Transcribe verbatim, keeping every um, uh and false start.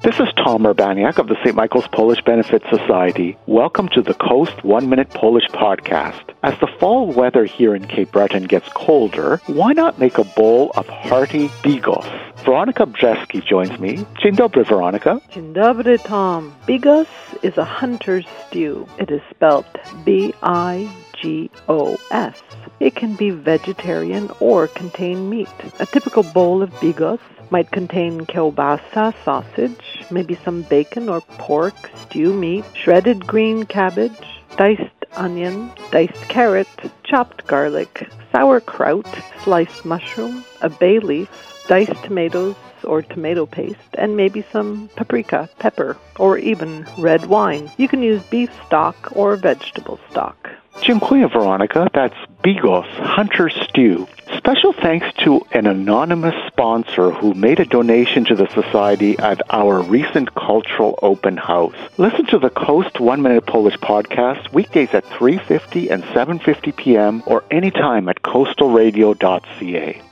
This is Tom Urbaniak of the Saint Michael's Polish Benefit Society. Welcome to the Coast One Minute Polish Podcast. As the fall weather here in Cape Breton gets colder, why not make a bowl of hearty bigos? Veronica Brzeski joins me. Dzień dobry, Veronica. Dzień dobry, Tom. Bigos is a hunter's stew. It is spelled B I G O S. It can be vegetarian or contain meat. A typical bowl of bigos might contain kielbasa, sausage, maybe some bacon or pork, stew meat, shredded green cabbage, diced onion, diced carrot, chopped garlic, sauerkraut, sliced mushroom, a bay leaf, diced tomatoes or tomato paste, and maybe some paprika, pepper, or even red wine. You can use beef stock or vegetable stock. Dziękuję, Veronica. That's bigos, hunter stew. Special thanks to an anonymous sponsor who made a donation to the Society at our recent cultural open house. Listen to the Coast One Minute Polish Podcast weekdays at three fifty and seven fifty p.m. or anytime at coastal radio dot c a.